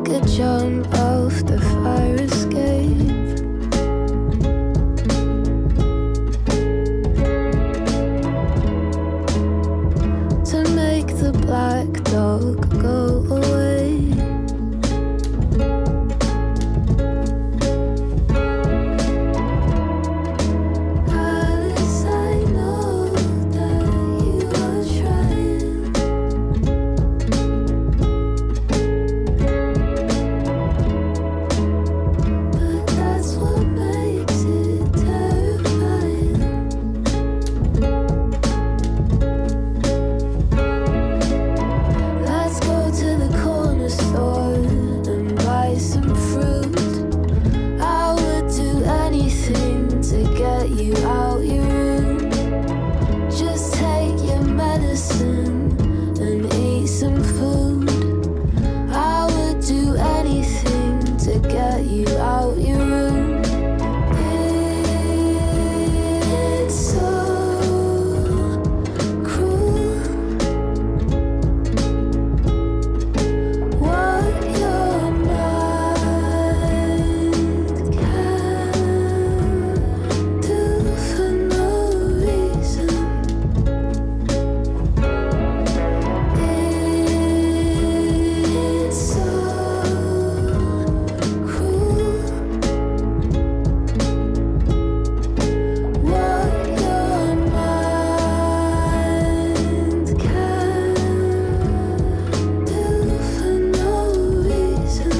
a jump off the fire escape. To make the black dog go away. Alice, I know that you are trying. But that's what makes it terrifying. Let's go to the corner store and buy some fruit. I would do anything to get you out your room. Just take your medicine and eat some food. I would do anything to get you out your room. It's so cruel what your mind can do for no reason. It's so cruel what your mind can do for no reason.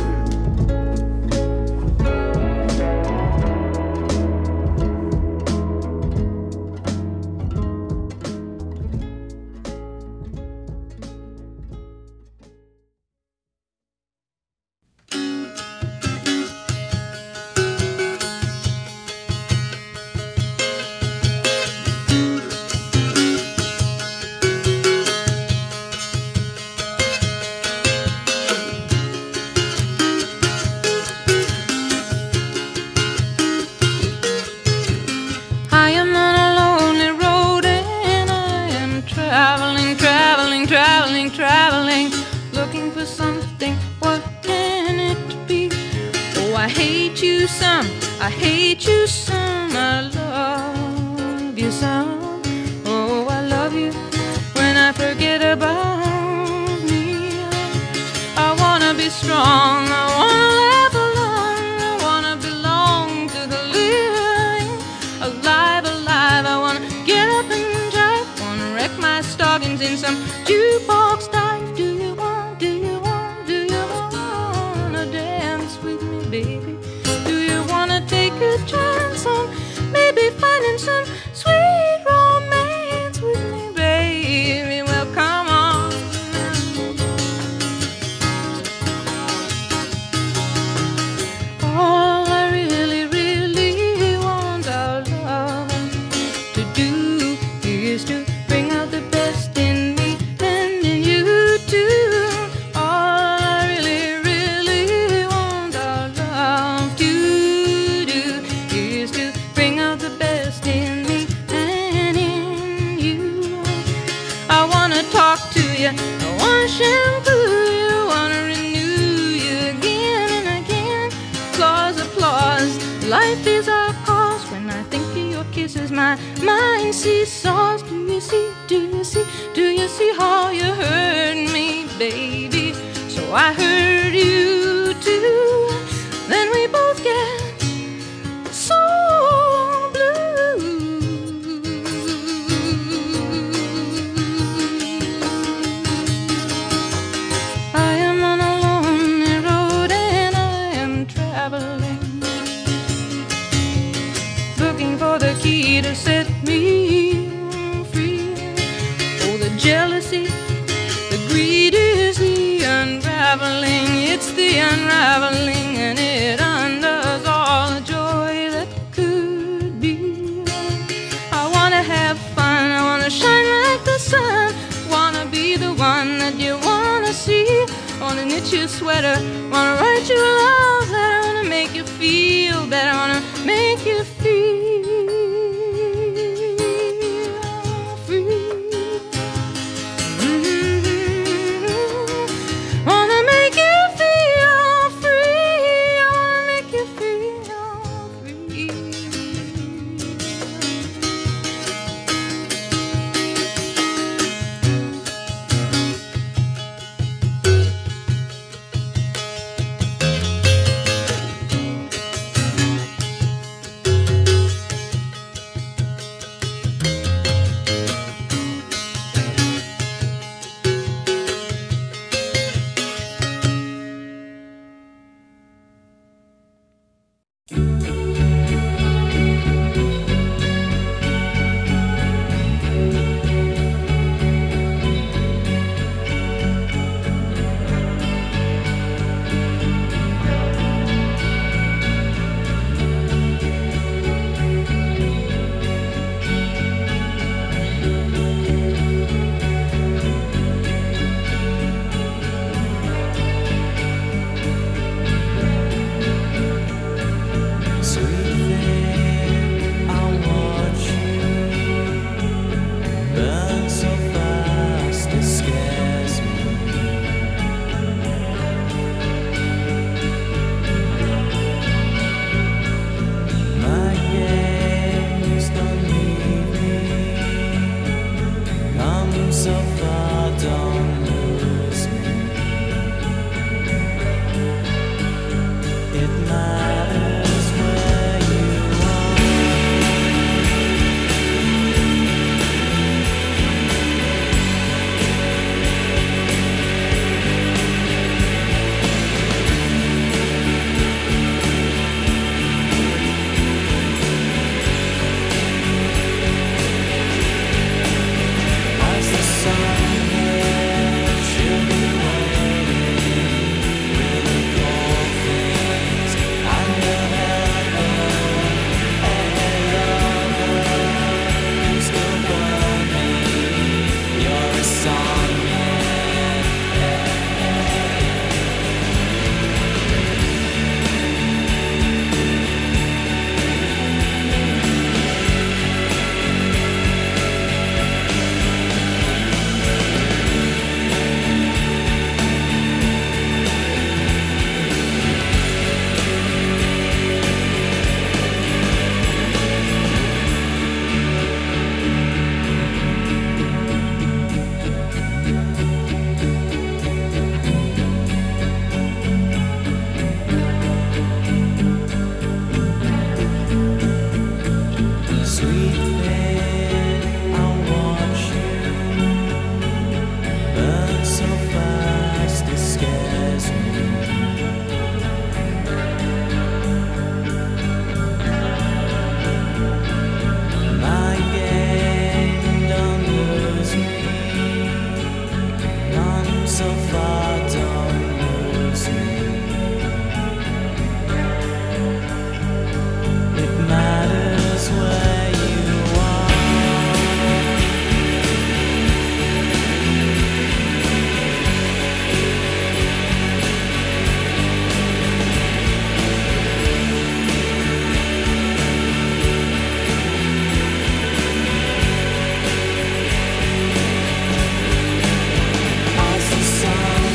I am on a lonely road and I am traveling, traveling, traveling, traveling, looking for something. What can it be? Oh, I hate you some, I hate you some, I love you some. Oh, I love you when I forget about me. I wanna be strong, I wanna laugh along, I wanna belong to the living. Alive, alive, I wanna get up and drive, wanna wreck my stockings in some jukebox dive. Do you want, do you want, do you wanna dance with me, baby? Do you wanna take a chance on maybe finding some sweet romance with me, baby? Well, come on. All I really, really want our love to do is to bring out the best in me and in you too. All I really, really want our love to do is to bring out the best in me and in you. I wanna talk to you, I wanna shampoo you, wanna renew you again and again. Applause, life is our cause. When I think of your kisses, my mind seesaws. Do you see, do you see, do you see how you hurt me, baby? So I hurt you too. Then we both get so blue. I am on a lonely road and I am traveling, looking for the key to set me free. Oh, the jealousy, the greed is the unraveling. It's the unraveling and it undoes all the joy that could be. I wanna have fun, I wanna shine like the sun, wanna be the one that you wanna see. Wanna knit your sweater, wanna write you a love letter, wanna make you feel better, wanna make you feel free. Wanna make you feel As the sun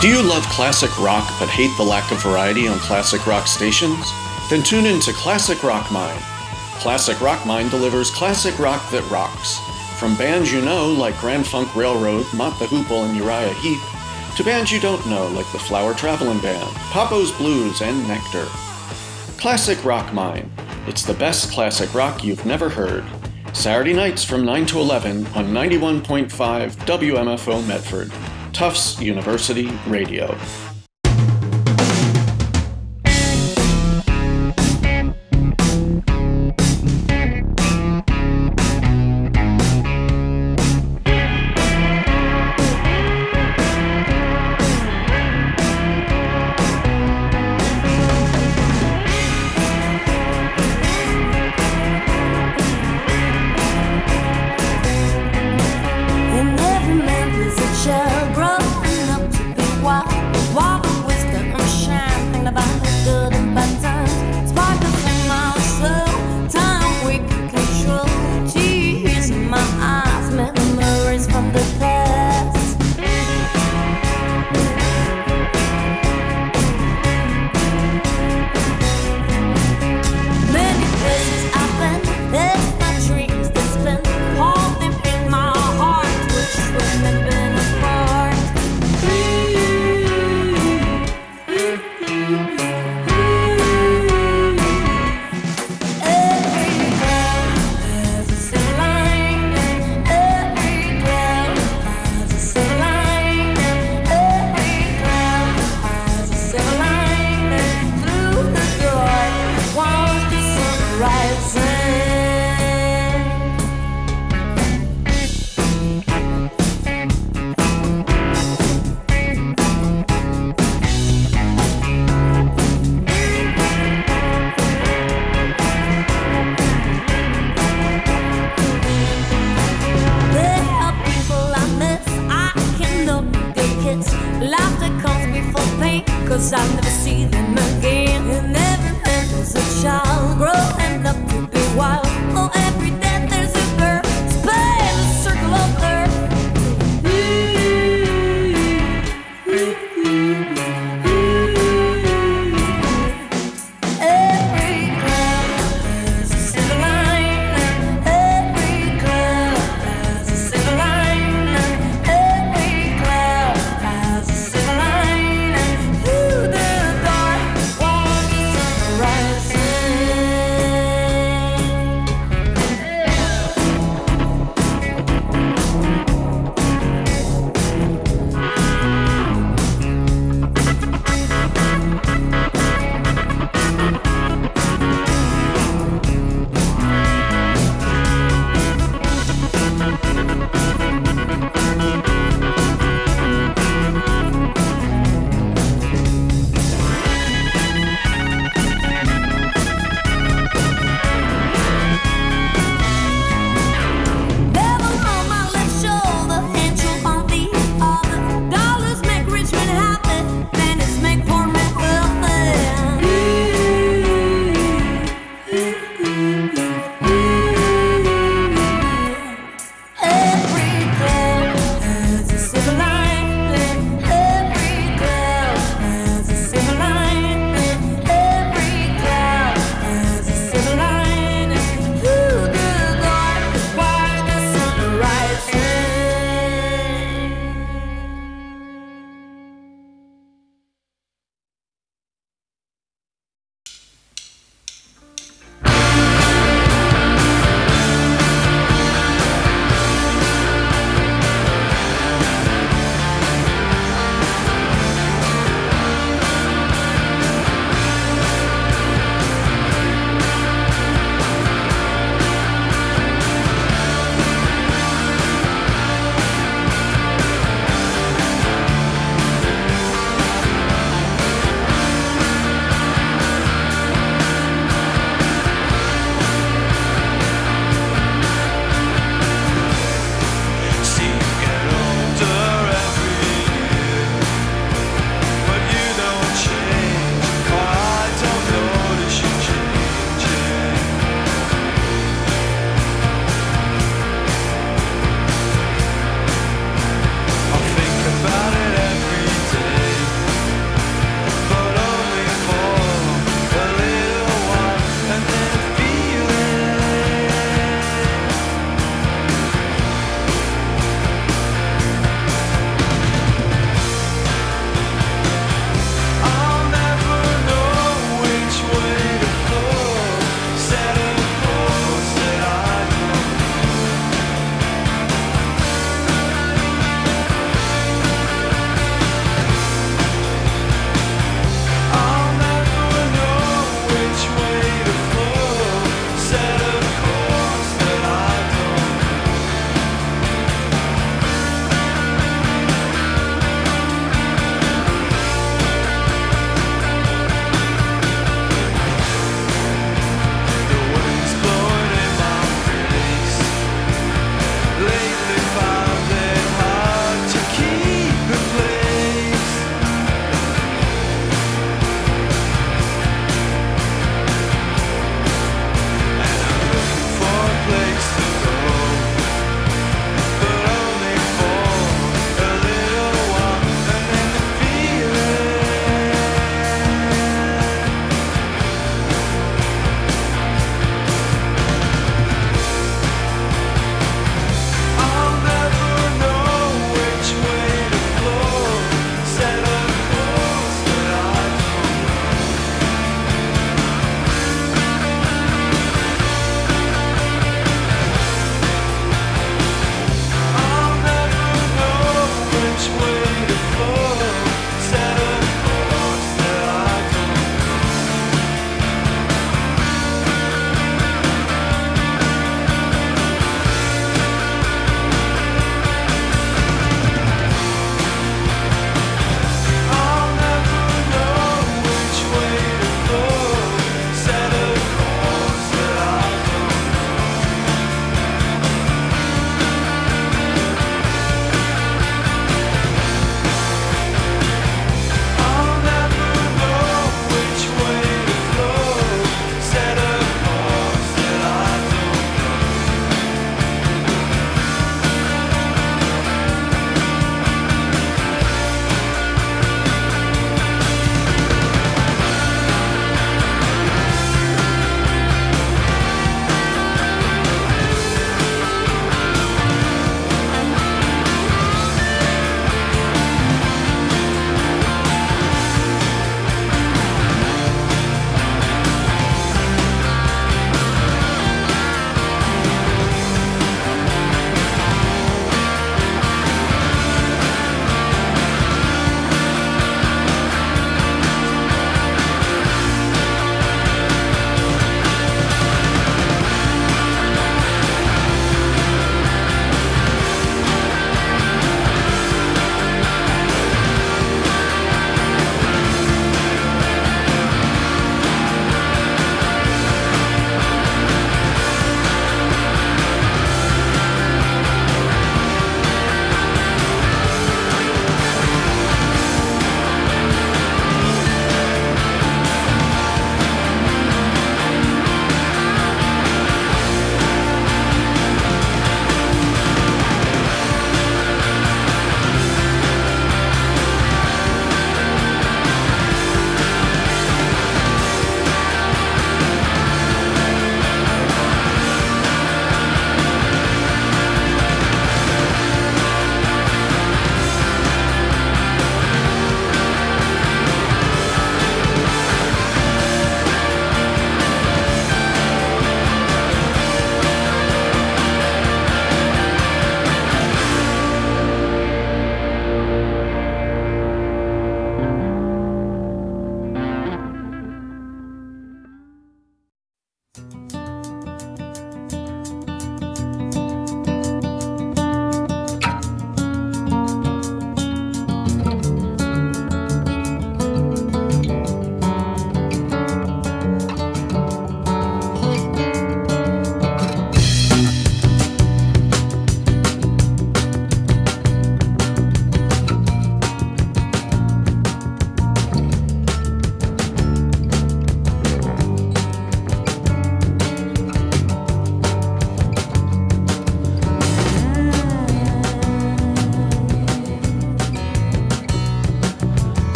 Do you love classic rock but hate the lack of variety on classic rock stations? Then tune in to Classic Rock Mine. Classic Rock Mine delivers classic rock that rocks. From bands you know like Grand Funk Railroad, Mott the Hoople, and Uriah Heep, to bands you don't know like the Flower Traveling Band, Papo's Blues, and Nectar. Classic Rock Mine. It's the best classic rock you've never heard. Saturday nights from 9 to 11 on 91.5 WMFO Medford. Tufts University Radio. In every man there's a child growing up to be wild.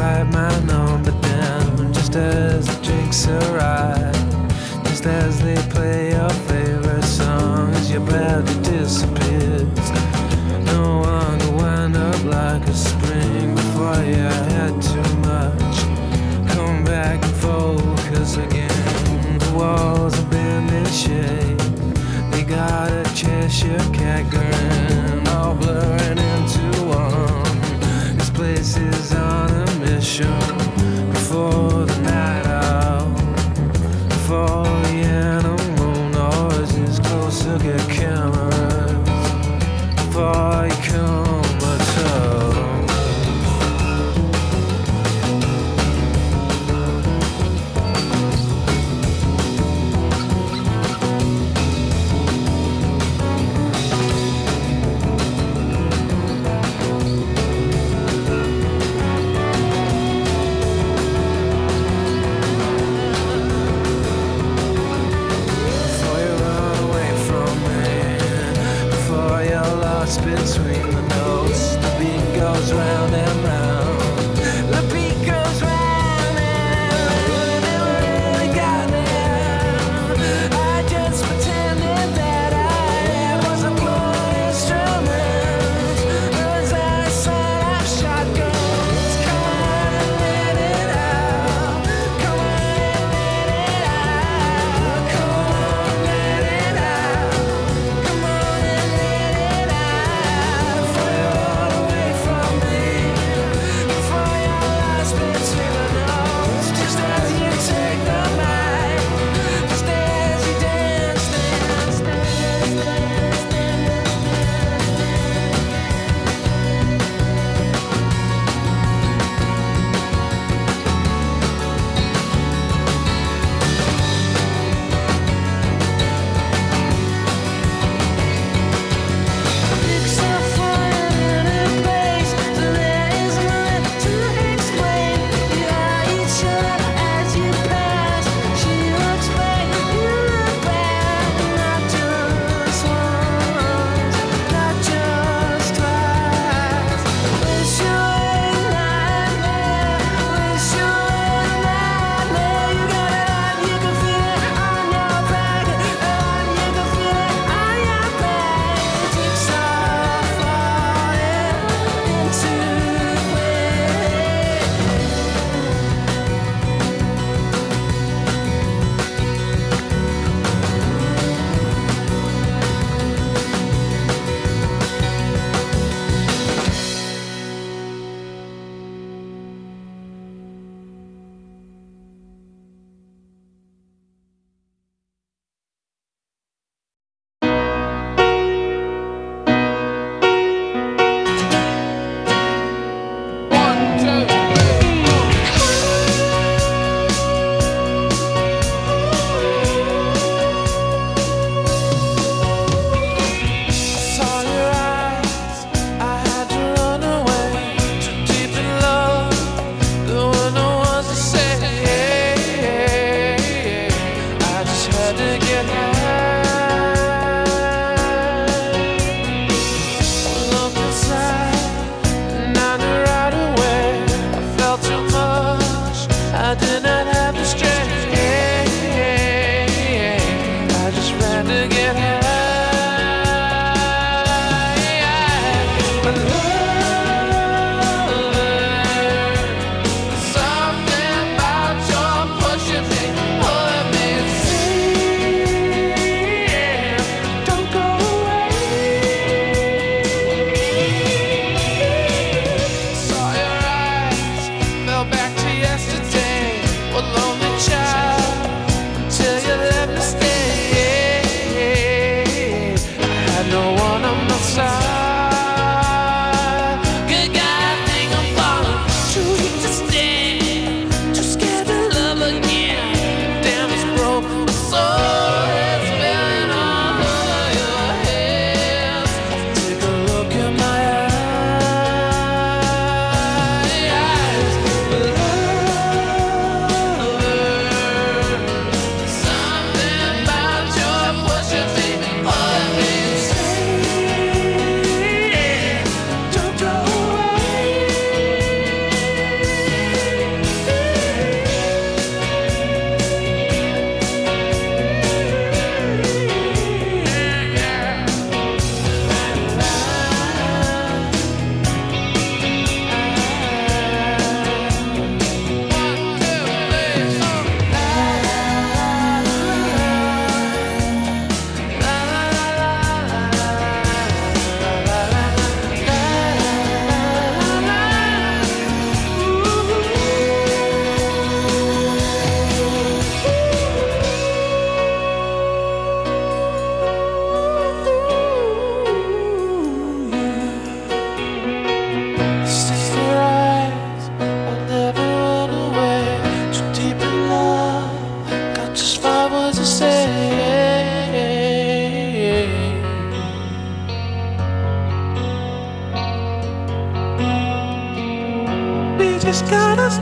write my number down just as the drinks arrive, just as they play your favorite song as your body disappears. No one could wind up like a spring before you had too much. Come back and focus again. The walls have been in shape. They got a Cheshire cat grin, all blurring into one. This place is on a mission before the night out, before the animal noises closer get cameras, before you come at all.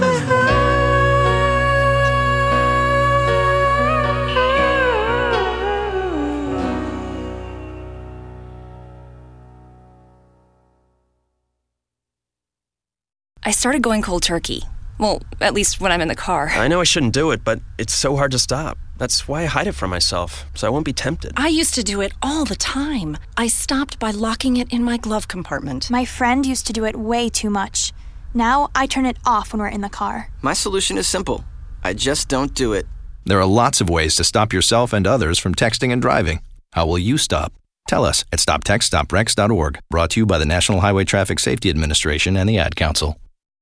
I started going cold turkey. Well, at least when I'm in the car. I know I shouldn't do it, but it's so hard to stop. That's why I hide it from myself, so I won't be tempted. I used to do it all the time. I stopped by locking it in my glove compartment. My friend used to do it way too much. Now I turn it off when we're in the car. My solution is simple. I just don't do it. There are lots of ways to stop yourself and others from texting and driving. How will you stop? Tell us at stoptextstoprex.org. Brought to you by the National Highway Traffic Safety Administration and the Ad Council.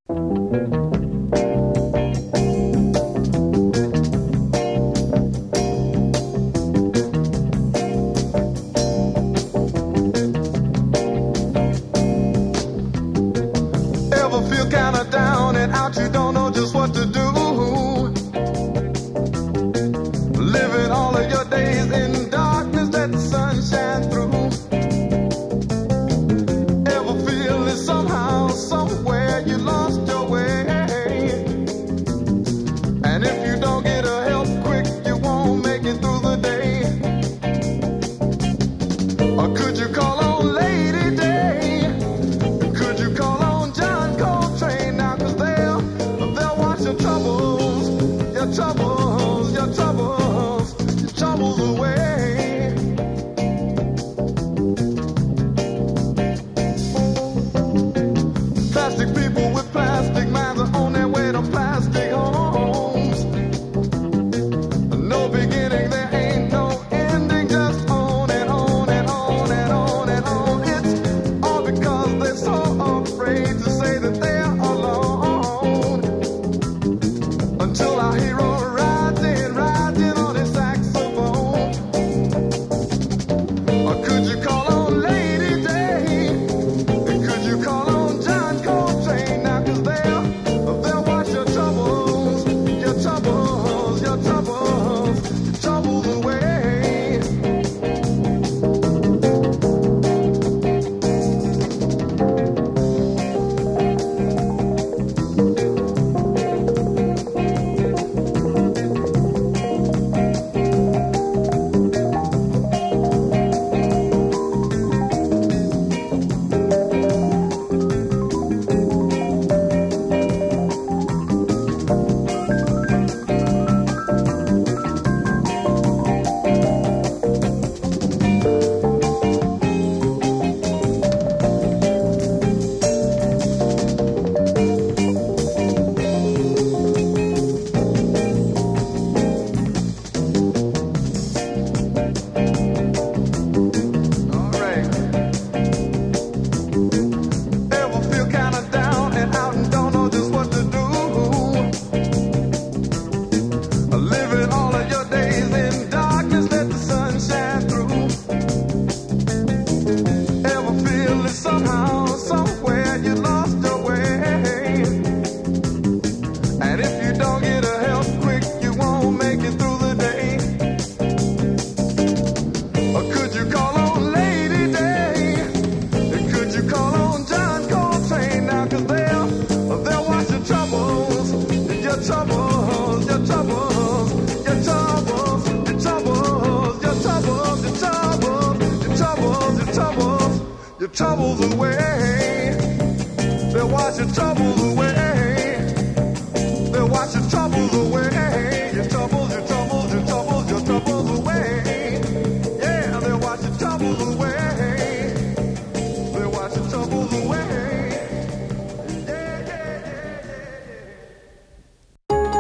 Ever feel kinda down and out, you don't know just what to do? Living all of your days in darkness, let the sun shine through. Ever feel that somehow, somewhere you lost your way? And if you don't get a help quick, you won't make it through the day. Or could you call on Lady Day? Could you call on John Coltrane now? 'Cause they'll wash your troubles, your troubles, your troubles, your troubles away. Plastic people with plastic minds are on their way to plastic homes. No beginning, there ain't no ending, just on and on and on and on and on. It's all because they're so afraid to say that they're alone. Until our hero rides in on his saxophone. Or could you call on Lady Day? And could you call on John Coltrane now? 'Cause they'll wash your troubles, your troubles, your troubles, your troubles away. All right. Ever feel kinda down and out and don't know just what to do? Living all of your days in darkness, let the sun shine through. Ever feel that somehow, somewhere you lost your way? And if you don't get a help quick, you won't make it through the day. Or could you call on Lady Day? And could you call on John Coltrane now? 'Cause they'll wash your troubles, your troubles, your troubles, your troubles, your troubles, your troubles, your troubles, your troubles, your troubles, your troubles away. They'll wash your troubles away. They'll wash your troubles away. Your troubles, your troubles, your troubles, your troubles away. Yeah, they'll wash your troubles away. They'll wash your troubles away. Yeah, yeah, yeah, yeah, yeah.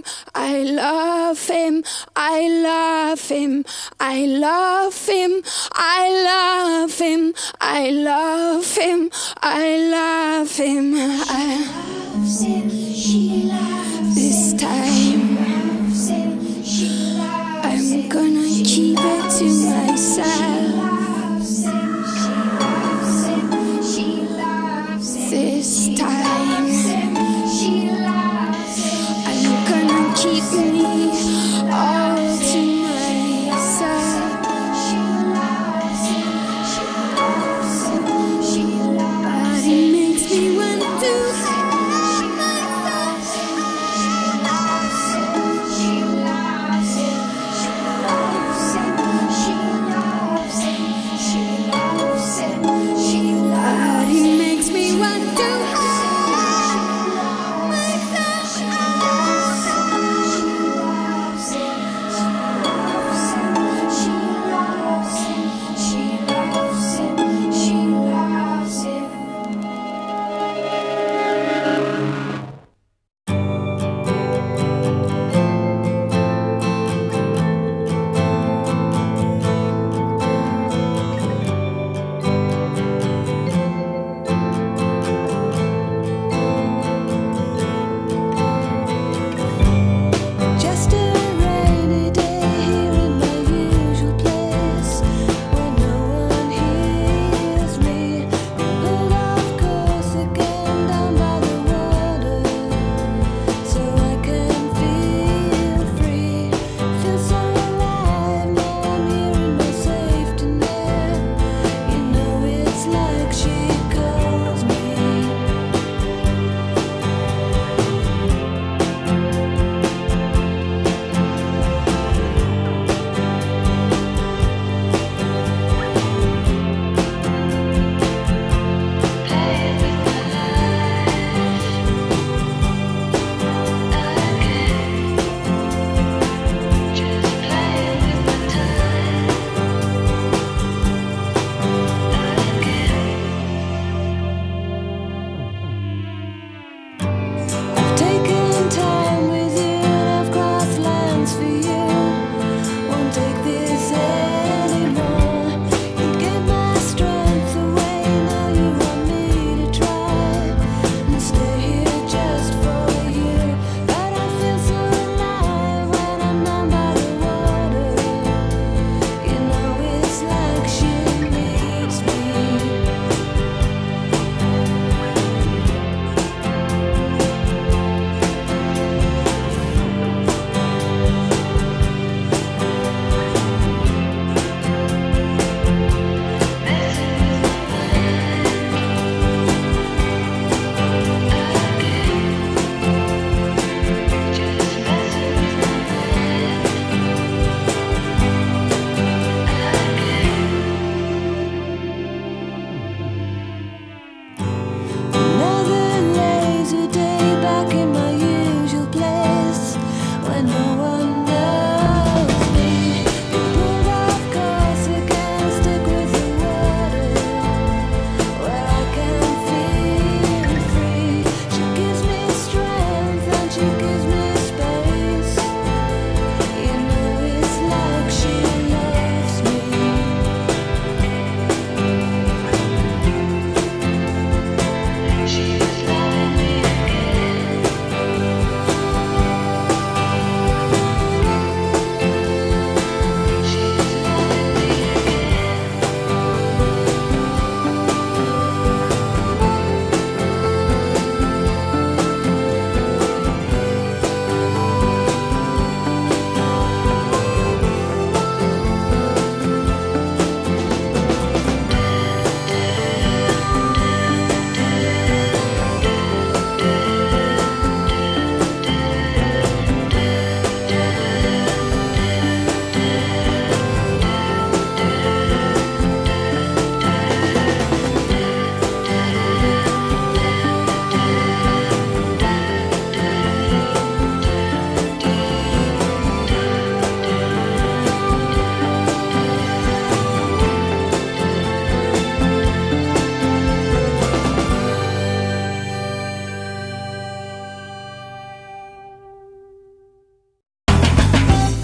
I love him, I love him, I love him, I love him, I love him, I love him. This time I'm gonna keep it to myself. This time I'm gonna keep me all to myself. But it makes me want to hide myself.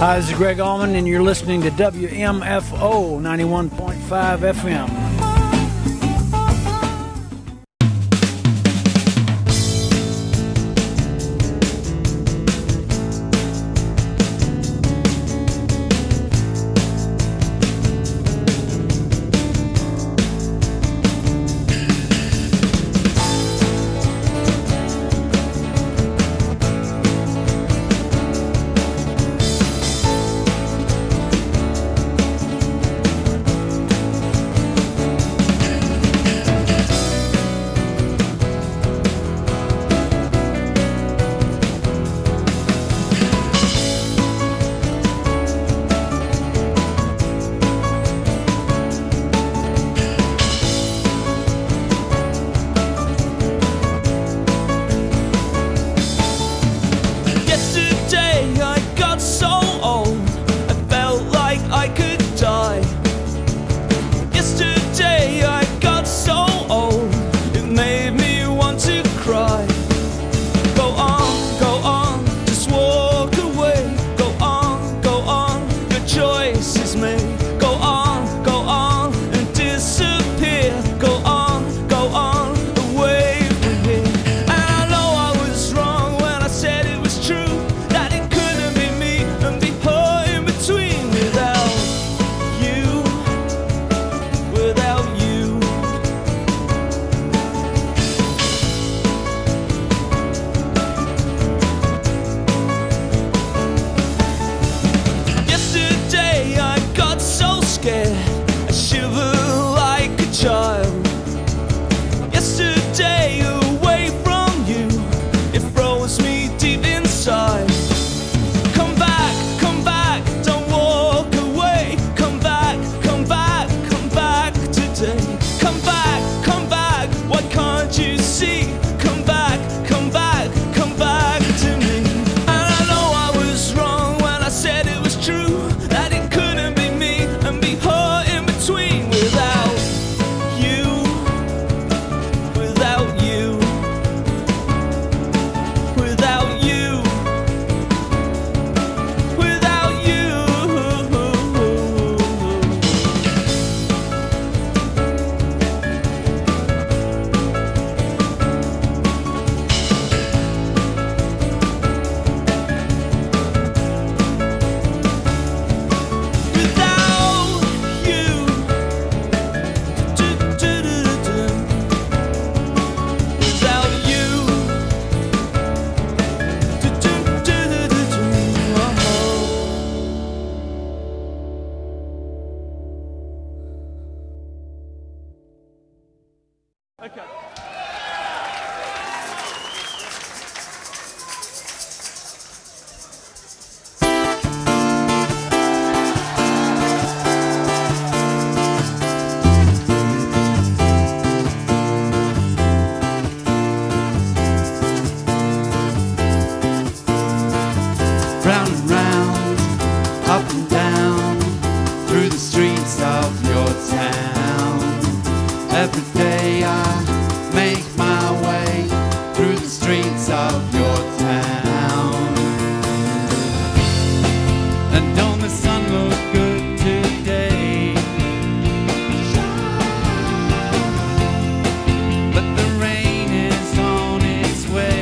Hi, this is Greg Allman, and you're listening to WMFO 91.5 FM.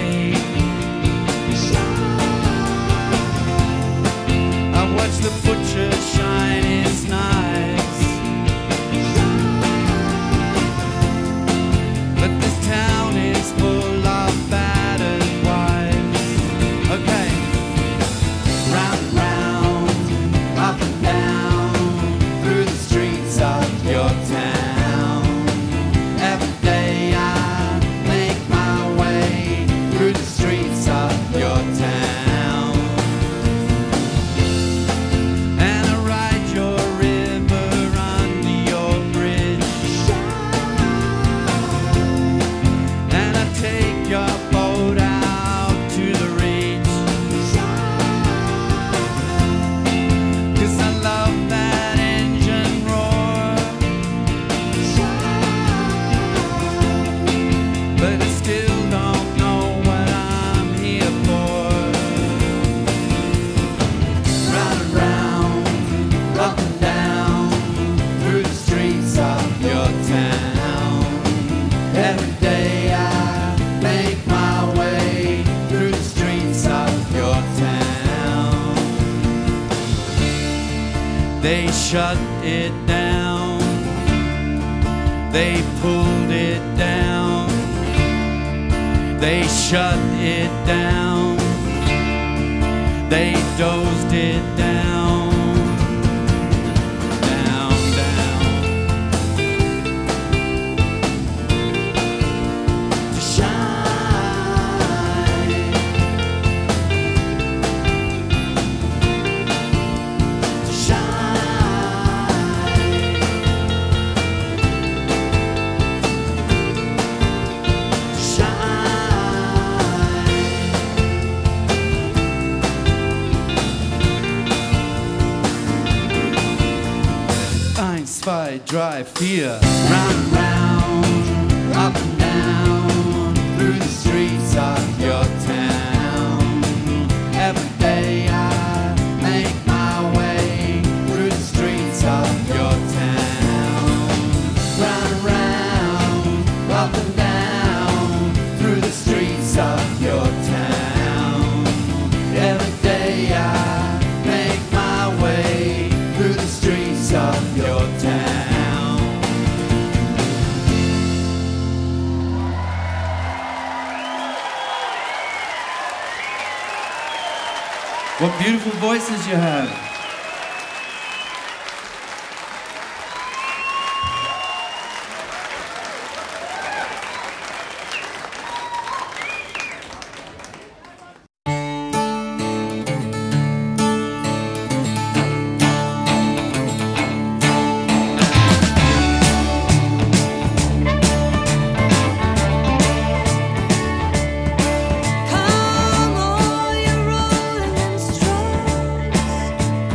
The foot They shut it down. They pulled it down. They shut it down. They dozed it down. Down, down. To shine. To shine. To shine. Eins, zwei, drei, vier. Round and round, up and down, through the streets of your town. Every day I make my way through the streets of your town. Round and round, up and down, through the streets of your town. Every day I make my way through the streets of your town. What beautiful voices you have. Come all you rolling strokes.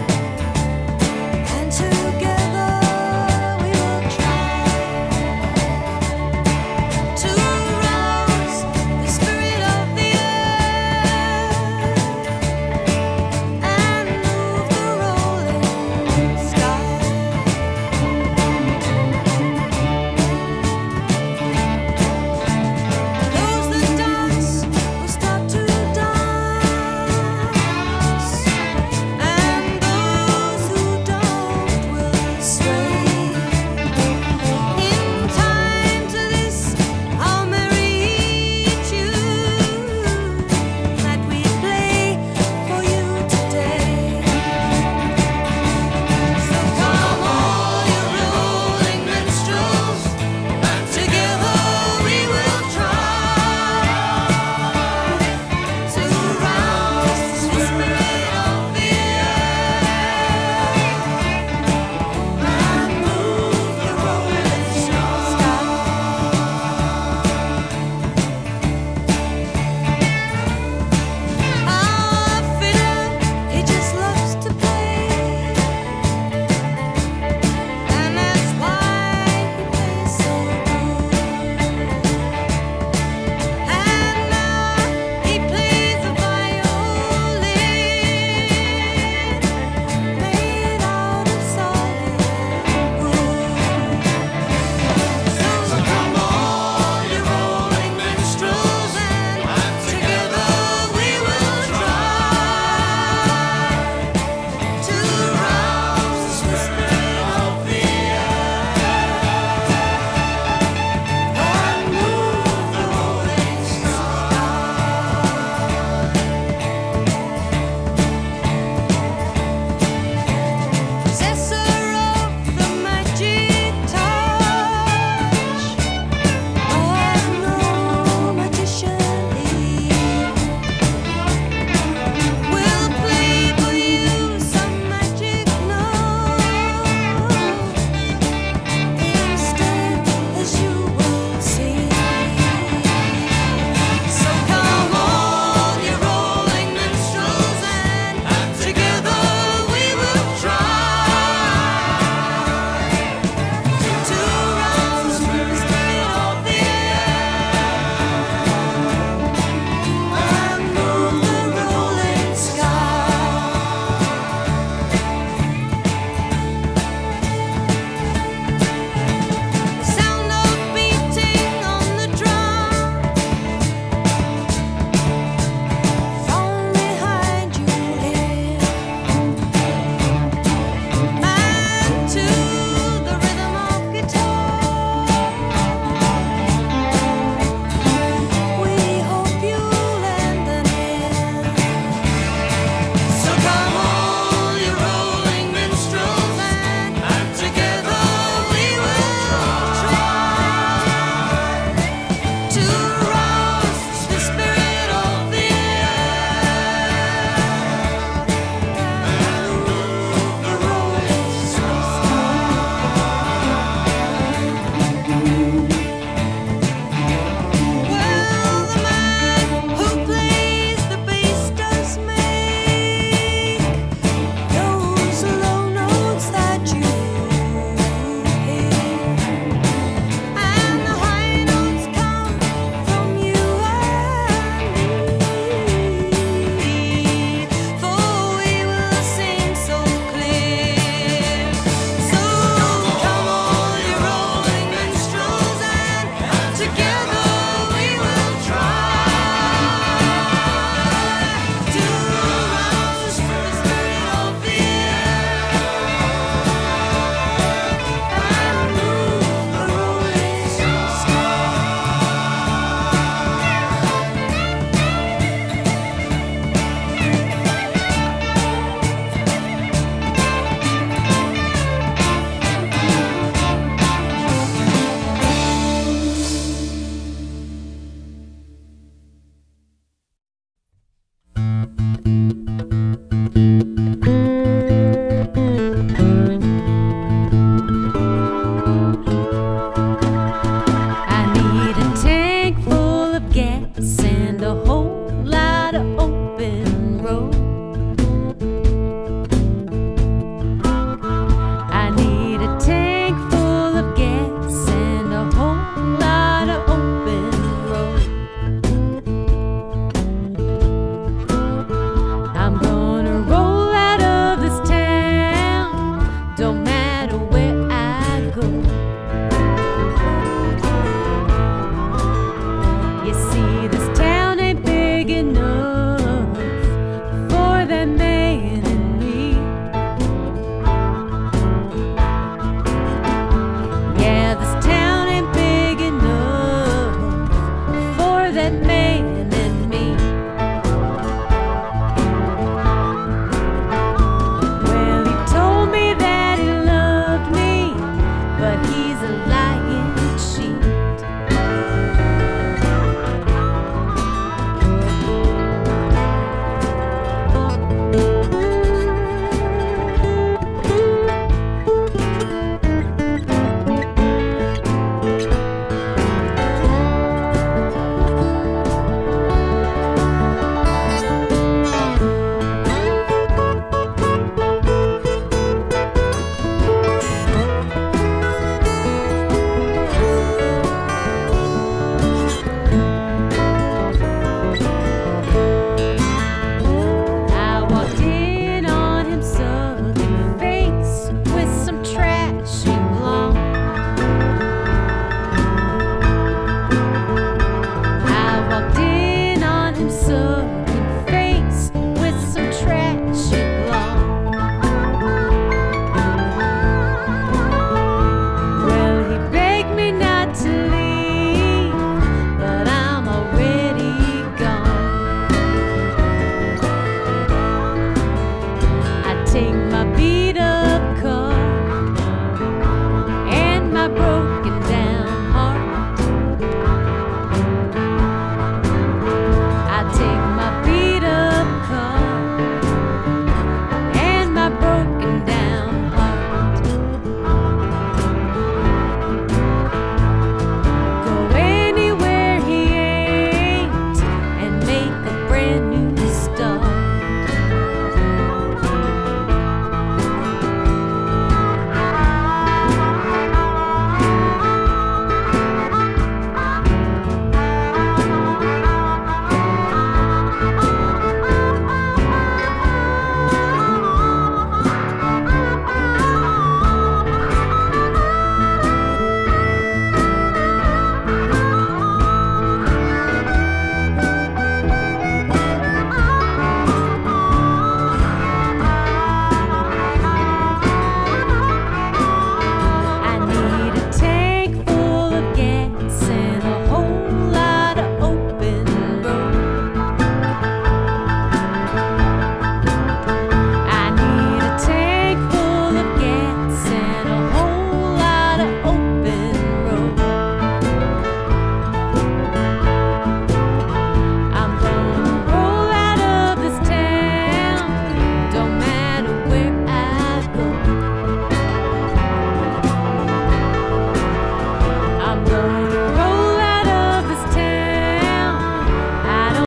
Take my beat.